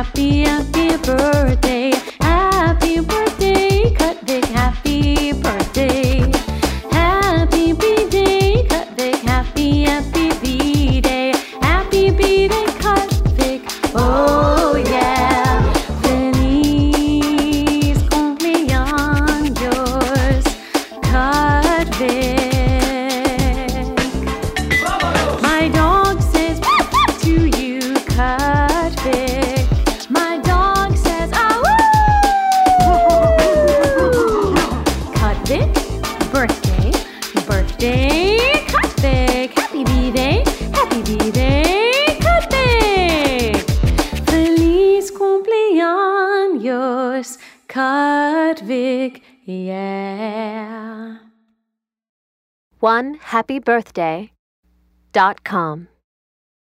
happy, happy birthday. Happy birthday, Cutvic, happy birthday. Happy B-Day, Cutvic, happy, happy B-Day. Happy B-Day, Cutvic, oh yeah. Feliz cumpleaños, Cutvic. My dog says to you, Cutvic. My dog says, ah woo! Cutvic, birthday, birthday, Cutvic. Happy B-Day, Cutvic. Feliz cumpleaños, Cutvic, yeah. OneHappyBirthday.com